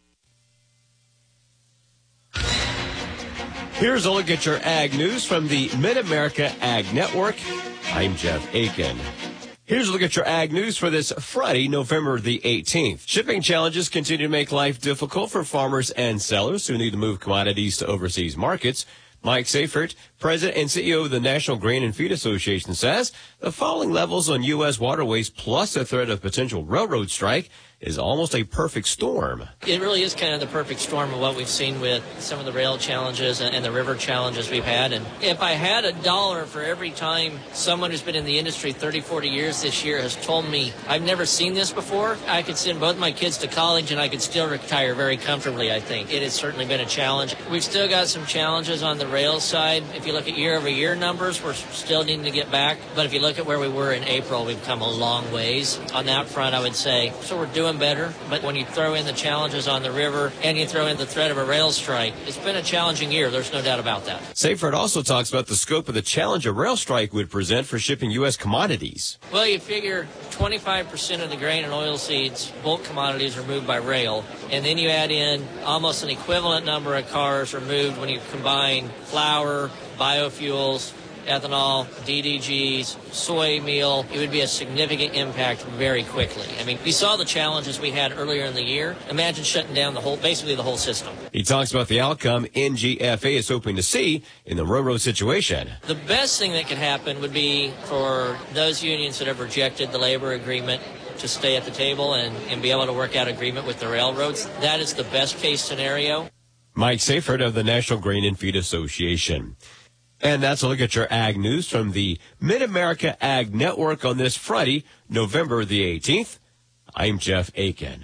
Here's a look at your ag news from the Mid-America Ag Network. I'm Jeff Aiken. Here's a look at your ag news for this Friday, November the eighteenth. Shipping challenges continue to make life difficult for farmers and sellers who need to move commodities to overseas markets. Mike Seifert, President and C E O of the National Grain and Feed Association, says the falling levels on U S waterways plus the threat of potential railroad strike is almost a perfect storm. It really is kind of the perfect storm of what we've seen with some of the rail challenges and the river challenges we've had. And if I had a dollar for every time someone who's been in the industry thirty, forty years this year has told me, I've never seen this before, I could send both my kids to college and I could still retire very comfortably, I think. It has certainly been a challenge. We've still got some challenges on the rail side. If you look at year-over-year numbers, we're still needing to get back. But if you look at where we were in April, we've come a long ways on that front, I would say. So we're doing better, but when you throw in the challenges on the river and you throw in the threat of a rail strike, it's been a challenging year. There's no doubt about that. Seifert also talks about the scope of the challenge a rail strike would present for shipping U S commodities. Well, you figure twenty-five percent of the grain and oilseeds, bulk commodities, are moved by rail, and then you add in almost an equivalent number of cars are moved when you combine flour, biofuels, ethanol, D D Gs, soy meal. It would be a significant impact very quickly. I mean, we saw the challenges we had earlier in the year. Imagine shutting down the whole, basically the whole system. He talks about the outcome N G F A is hoping to see in the railroad situation. The best thing that could happen would be for those unions that have rejected the labor agreement to stay at the table and, and be able to work out agreement with the railroads. That is the best case scenario. Mike Seyfert of the National Grain and Feed Association. And that's a look at your ag news from the Mid-America Ag Network on this Friday, November the eighteenth. I'm Jeff Aiken.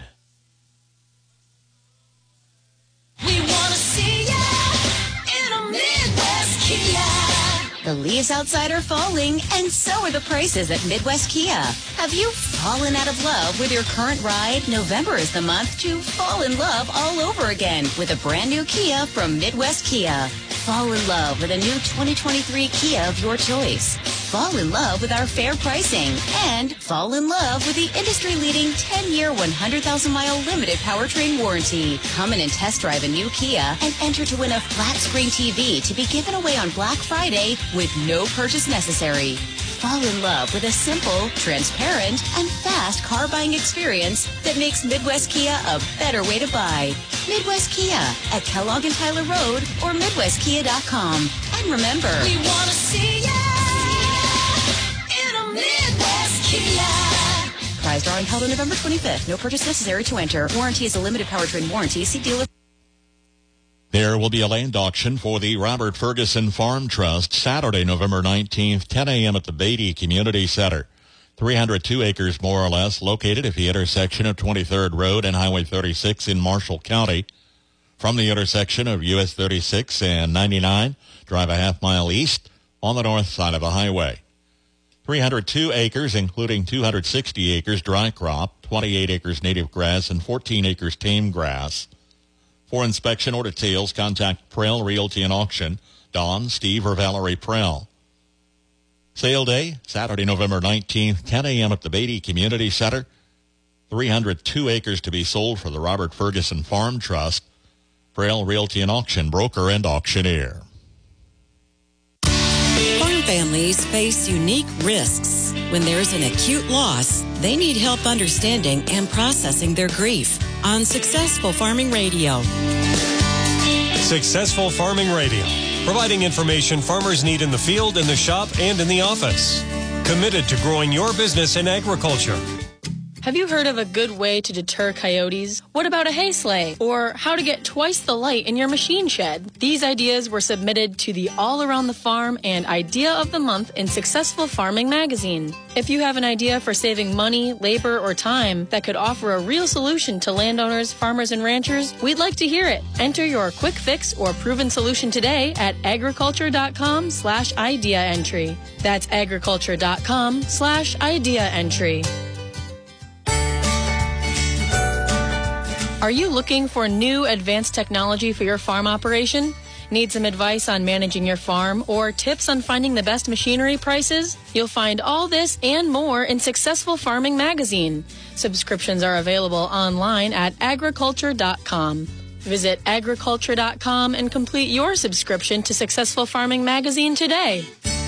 We want to see ya in a Midwest Kia. The leaves outside are falling, and so are the prices at Midwest Kia. Have you fallen out of love with your current ride? November is the month to fall in love all over again with a brand new Kia from Midwest Kia. Fall in love with a new twenty twenty-three Kia of your choice. Fall in love with our fair pricing. And fall in love with the industry-leading ten-year, one hundred thousand mile limited powertrain warranty. Come in and test drive a new Kia and enter to win a flat-screen T V to be given away on Black Friday with no purchase necessary. Fall in love with a simple, transparent, and fast car buying experience that makes Midwest Kia a better way to buy. Midwest Kia at Kellogg and Tyler Road or midwest kia dot com. And remember, we want to see ya in a Midwest Kia. Prize drawing held on November twenty-fifth. No purchase necessary to enter. Warranty is a limited powertrain warranty. See dealer. There will be a land auction for the Robert Ferguson Farm Trust Saturday, November nineteenth, ten a.m. at the Beatty Community Center. three hundred two acres, more or less, located at the intersection of twenty-third Road and Highway thirty-six in Marshall County. From the intersection of U S thirty-six and ninety-nine, drive a half mile east on the north side of the highway. three hundred two acres, including two hundred sixty acres dry crop, twenty-eight acres native grass, and fourteen acres tame grass. For inspection or details, contact Prell Realty and Auction, Don, Steve, or Valerie Prell. Sale day, Saturday, November nineteenth, ten a.m. at the Beatty Community Center. three hundred two acres to be sold for the Robert Ferguson Farm Trust. Prell Realty and Auction, broker and auctioneer. Farm families face unique risks. When there's an acute loss, they need help understanding and processing their grief. On Successful Farming Radio. Successful Farming Radio, providing information farmers need in the field, in the shop, and in the office. Committed to growing your business in agriculture. Have you heard of a good way to deter coyotes? What about a hay sleigh? Or how to get twice the light in your machine shed? These ideas were submitted to the All Around the Farm and Idea of the Month in Successful Farming magazine. If you have an idea for saving money, labor, or time that could offer a real solution to landowners, farmers, and ranchers, we'd like to hear it. Enter your quick fix or proven solution today at agriculture.com slash idea entry. That's agriculture.com slash idea entry. Are you looking for new advanced technology for your farm operation? Need some advice on managing your farm or tips on finding the best machinery prices? You'll find all this and more in Successful Farming magazine. Subscriptions are available online at agriculture dot com. Visit agriculture dot com and complete your subscription to Successful Farming magazine today.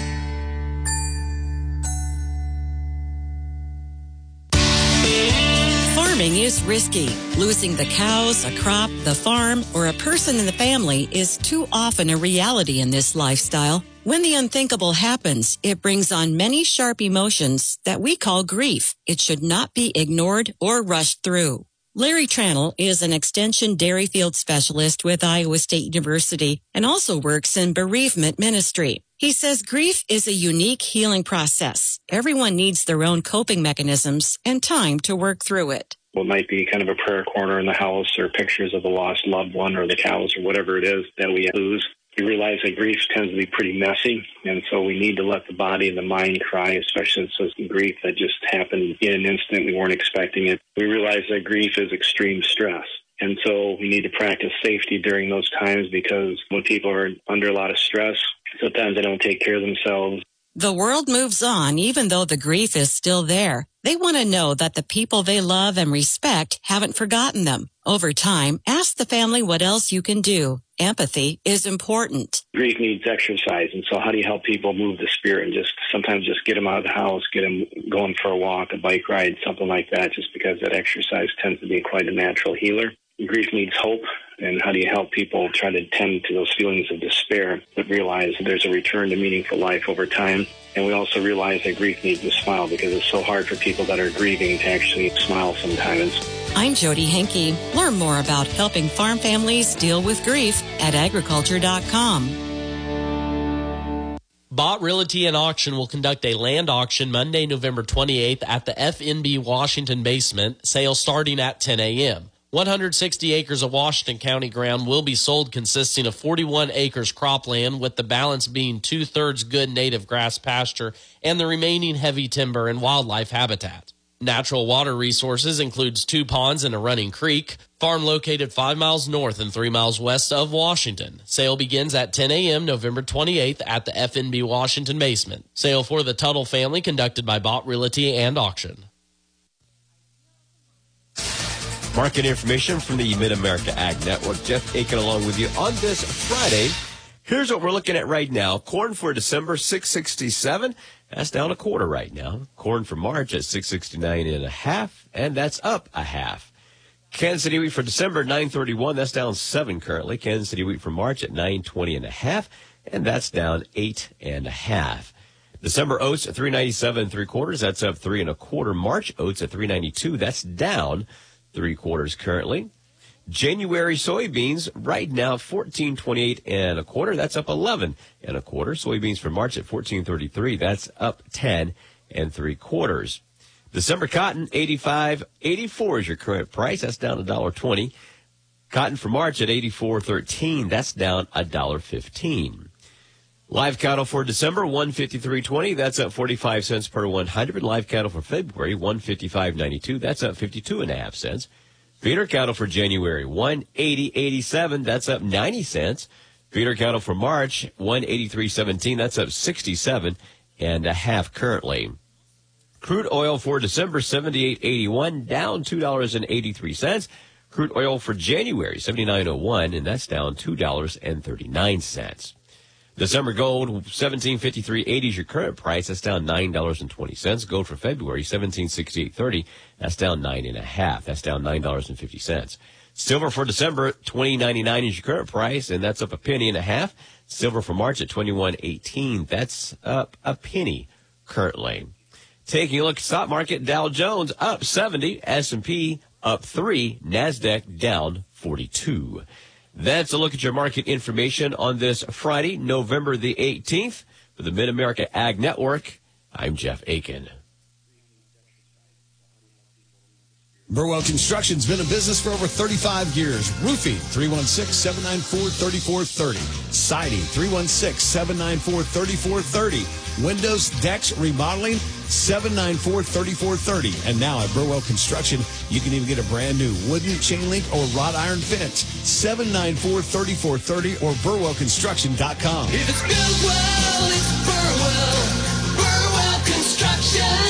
Farming is risky. Losing the cows, a crop, the farm, or a person in the family is too often a reality in this lifestyle. When the unthinkable happens, it brings on many sharp emotions that we call grief. It should not be ignored or rushed through. Larry Trannell is an extension dairy field specialist with Iowa State University and also works in bereavement ministry. He says grief is a unique healing process. Everyone needs their own coping mechanisms and time to work through it. What might be kind of a prayer corner in the house or pictures of the lost loved one or the cows or whatever it is that we lose. We realize that grief tends to be pretty messy, and so we need to let the body and the mind cry, especially since it's grief that just happened in an instant. We weren't expecting it. We realize that grief is extreme stress, and so we need to practice safety during those times because when people are under a lot of stress, sometimes they don't take care of themselves. The world moves on even though the grief is still there. They want to know that the people they love and respect haven't forgotten them. Over time, ask the family what else you can do. Empathy is important. Grief needs exercise, and so how do you help people move the spirit and just sometimes just get them out of the house, get them going for a walk, a bike ride, something like that, just because that exercise tends to be quite a natural healer. Grief needs hope, and how do you help people try to tend to those feelings of despair, but realize that there's a return to meaningful life over time. And we also realize that grief needs a smile, because it's so hard for people that are grieving to actually smile sometimes. I'm Jody Henke. Learn more about helping farm families deal with grief at agriculture dot com. Bott Realty and Auction will conduct a land auction Monday, November twenty-eighth at the F N B Washington basement, sale starting at ten a.m. one hundred sixty acres of Washington County ground will be sold, consisting of forty-one acres cropland, with the balance being two-thirds good native grass pasture and the remaining heavy timber and wildlife habitat. Natural water resources includes two ponds and a running creek. Farm located five miles north and three miles west of Washington. Sale begins at ten a.m. November twenty-eighth at the F N B Washington basement. Sale for the Tuttle family conducted by Bott Realty and Auction. Market information from the Mid-America Ag Network. Jeff Aiken along with you on this Friday. Here's what we're looking at right now. Corn for December, six sixty-seven. That's down a quarter right now. Corn for March at six sixty-nine and a half, and that's up a half. Kansas City wheat for December, nine thirty-one. That's down seven currently. Kansas City wheat for March at nine twenty and a half, and that's down eight and a half. December oats at three ninety-seven and three quarters. That's up three and a quarter. March oats at three ninety-two. That's down three quarters currently. January soybeans right now fourteen twenty-eight and a quarter. That's up eleven and a quarter. Soybeans for March at fourteen thirty-three. That's up ten and three quarters. December cotton eighty-five eighty-four is your current price. That's down a dollar twenty. Cotton for March at eighty-four thirteen. That's down a dollar fifteen. Live cattle for December one fifty-three twenty. That's up forty-five cents per one hundred. Live cattle for February one fifty-five ninety-two. That's up fifty-two and a half cents. Feeder cattle for January one eighty eighty-seven. That's up ninety cents. Feeder cattle for March one eighty-three seventeen. That's up sixty-seven and a half currently. Crude oil for December seventy-eight eighty-one, down two dollars and eighty-three cents. Crude oil for January seventy-nine oh one, and that's down two dollars and thirty-nine cents. December gold seventeen fifty-three eighty is your current price. That's down nine dollars and twenty cents. Gold for February seventeen sixty-eight thirty. That's down nine and a half. That's down nine dollars and fifty cents. Silver for December twenty ninety-nine is your current price, and that's up a penny and a half. Silver for March at twenty-one eighteen. That's up a penny currently. Taking a look at stock market, Dow Jones up seventy, S and P up three, NASDAQ down forty-two. That's a look at your market information on this Friday, November the eighteenth. For the Mid-America Ag Network, I'm Jeff Aiken. Burwell Construction's been in business for over thirty-five years. Roofing, three one six, seven nine four, three four three zero. Siding, three one six, seven nine four, three four three zero. Windows, decks, remodeling, seven nine four, three four three zero. And now at Burwell Construction, you can even get a brand new wooden, chain link, or wrought iron fence. seven nine four, three four three zero or burwell construction dot com. If it's Burwell, it's Burwell. Burwell Construction.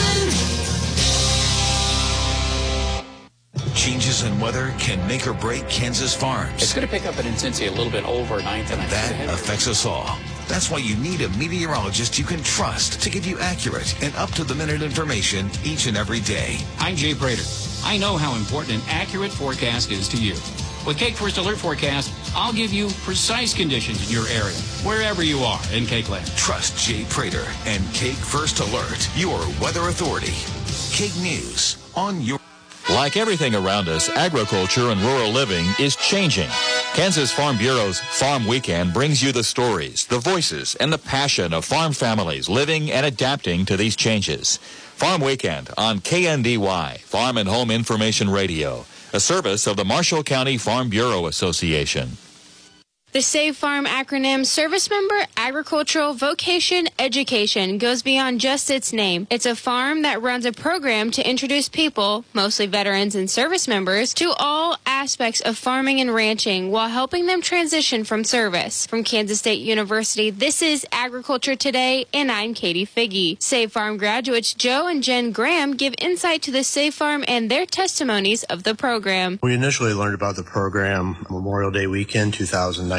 Changes in weather can make or break Kansas farms. It's going to pick up in intensity a little bit overnight tonight. That affects us all. That's why you need a meteorologist you can trust to give you accurate and up-to-the-minute information each and every day. I'm Jay Prater. I know how important an accurate forecast is to you. With Cake First Alert Forecast, I'll give you precise conditions in your area, wherever you are in Cake Land. Trust Jay Prater and Cake First Alert, your weather authority. Cake News on your... Like everything around us, agriculture and rural living is changing. Kansas Farm Bureau's Farm Weekend brings you the stories, the voices, and the passion of farm families living and adapting to these changes. Farm Weekend on K N D Y, Farm and Home Information Radio, a service of the Marshall County Farm Bureau Association. The Save Farm acronym, service member, agricultural, vocation, education, goes beyond just its name. It's a farm that runs a program to introduce people, mostly veterans and service members, to all aspects of farming and ranching while helping them transition from service. From Kansas State University, this is Agriculture Today, and I'm Katie Figge. Save Farm graduates Joe and Jen Graham give insight to the Save Farm and their testimonies of the program. We initially learned about the program Memorial Day weekend two thousand nineteen.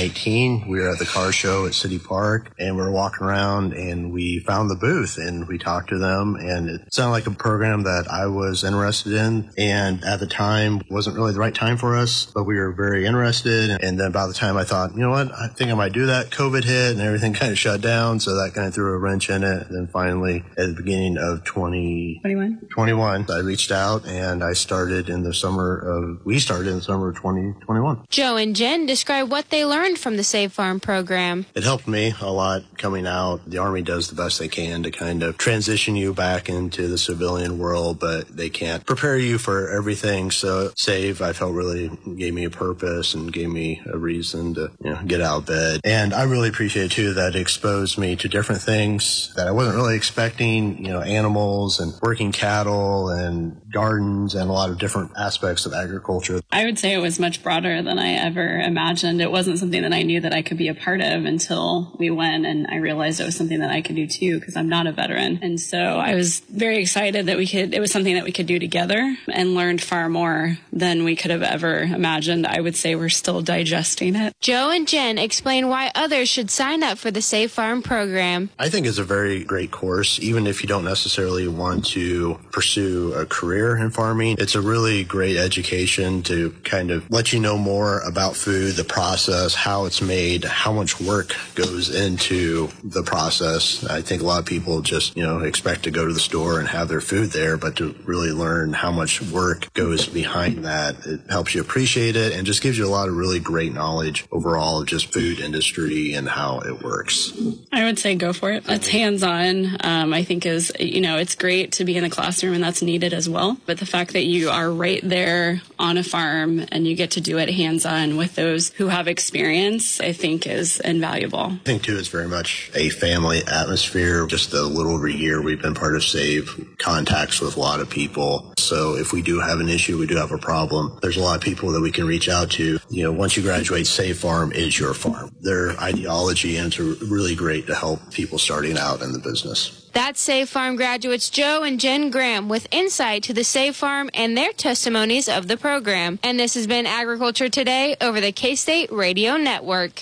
nineteen. We were at the car show at City Park, and we were walking around, and we found the booth, and we talked to them, and it sounded like a program that I was interested in, and at the time wasn't really the right time for us, but we were very interested. And then by the time I thought, you know what, I think I might do that, COVID hit, and everything kind of shut down, so that kind of threw a wrench in it. And then finally, at the beginning of twenty twenty-one, I reached out, and I started in the summer of, we started in the summer of twenty twenty-one. Joe and Jen describe what they learned from the Save Farm program. It helped me a lot coming out. The Army does the best they can to kind of transition you back into the civilian world, but they can't prepare you for everything. So Save, I felt, really gave me a purpose and gave me a reason to, you know, get out of bed. And I really appreciate, too, that it exposed me to different things that I wasn't really expecting, you know, animals and working cattle and gardens and a lot of different aspects of agriculture. I would say it was much broader than I ever imagined. It wasn't something that I knew that I could be a part of until we went, and I realized it was something that I could do too, because I'm not a veteran. And so I was very excited that we could, it was something that we could do together, and learned far more than we could have ever imagined. I would say we're still digesting it. Joe and Jen explain why others should sign up for the Save Farm program. I think it's a very great course, even if you don't necessarily want to pursue a career in farming. It's a really great education to kind of let you know more about food, the process, how it's made, how much work goes into the process. I think a lot of people just, you know, expect to go to the store and have their food there, but to really learn how much work goes behind that, it helps you appreciate it and just gives you a lot of really great knowledge overall of just food industry and how it works. I would say go for it. It's hands-on. Um, I think is, you know, it's great to be in the classroom, and that's needed as well. But the fact that you are right there on a farm and you get to do it hands-on with those who have experience, I think is invaluable. I think, too, it's very much a family atmosphere. Just the little over year we've been part of Save, contacts with a lot of people. So if we do have an issue, we do have a problem, there's a lot of people that we can reach out to. You know, once you graduate, Save Farm is your farm. Their ideology, and it's really great to help people starting out in the business. That's Save Farm graduates Joe and Jen Graham with insight to the Save Farm and their testimonies of the program. And this has been Agriculture Today over the K-State Radio Network.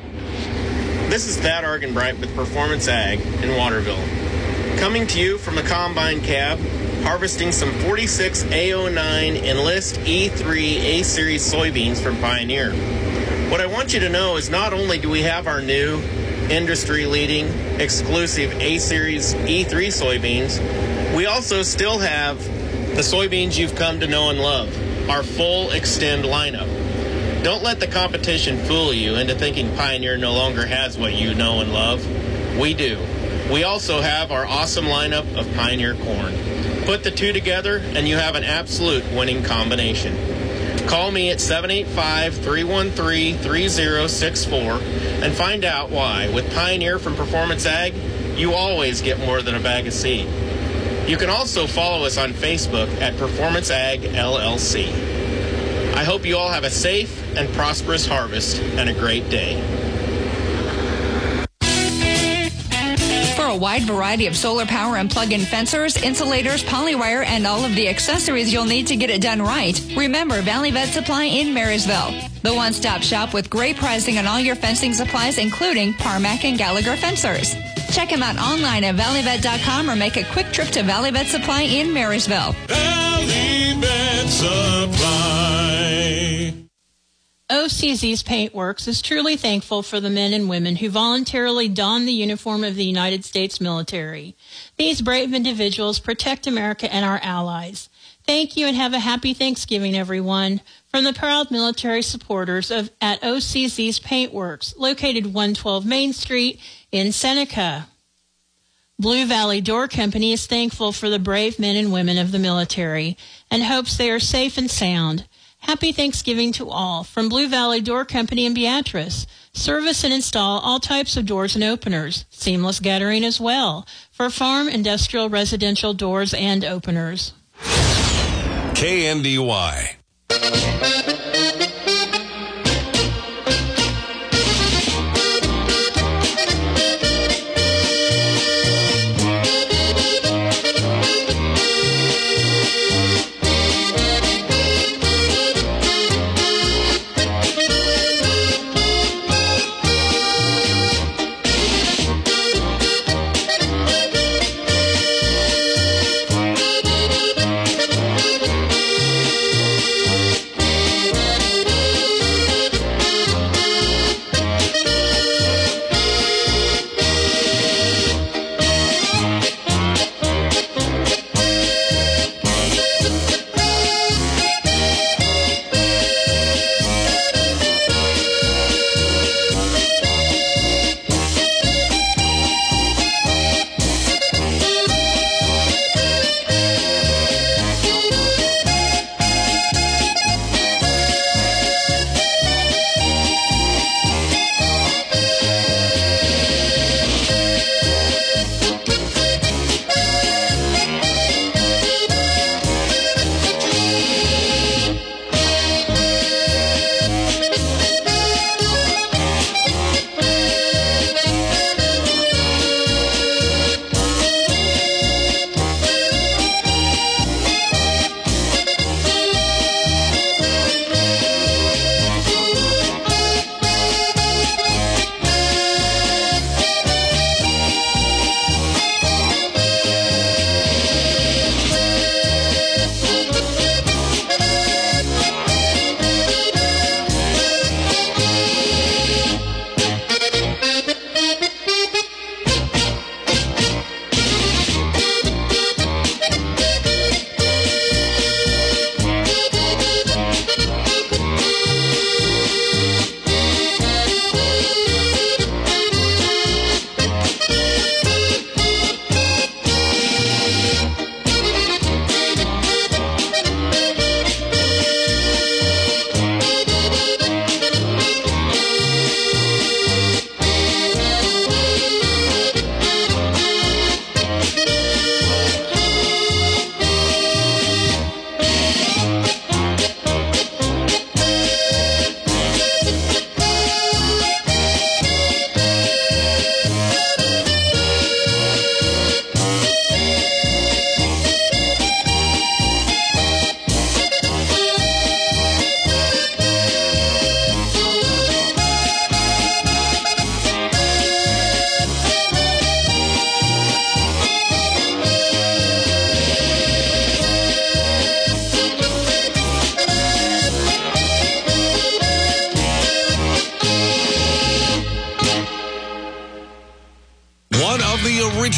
This is Thad Argenbright with Performance Ag in Waterville. Coming to you from a combine cab, harvesting some forty-six A oh nine Enlist E three A-Series soybeans from Pioneer. What I want you to know is not only do we have our new industry-leading exclusive A-Series E three soybeans, we also still have the soybeans you've come to know and love, our full Extend lineup. Don't let the competition fool you into thinking Pioneer no longer has what you know and love. We do. We also have our awesome lineup of Pioneer corn. Put the two together and you have an absolute winning combination. Call me at seven eight five, three one three, three zero six four and find out why, with Pioneer from Performance Ag, you always get more than a bag of seed. You can also follow us on Facebook at Performance Ag L L C. I hope you all have a safe and prosperous harvest and a great day. For a wide variety of solar power and plug-in fencers, insulators, polywire, and all of the accessories you'll need to get it done right, remember Valley Vet Supply in Marysville. The one-stop shop with great pricing on all your fencing supplies, including Parmac and Gallagher fencers. Check them out online at valley vet dot com or make a quick trip to Valley Vet Supply in Marysville. Valley Vet Supply. O C Z's Paintworks is truly thankful for the men and women who voluntarily don the uniform of the United States military. These brave individuals protect America and our allies. Thank you and have a happy Thanksgiving, everyone. From the proud military supporters of at O C Z's Paintworks, located one twelve Main Street in Seneca. Blue Valley Door Company is thankful for the brave men and women of the military and hopes they are safe and sound. Happy Thanksgiving to all from Blue Valley Door Company in Beatrice. Service and install all types of doors and openers. Seamless guttering as well for farm, industrial, residential doors and openers. K N D Y.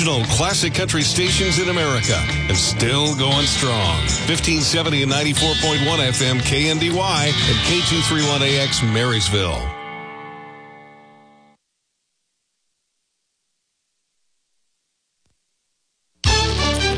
original classic country stations in America and still going strong. fifteen seventy and ninety-four point one F M K N D Y and K two thirty-one A X Marysville.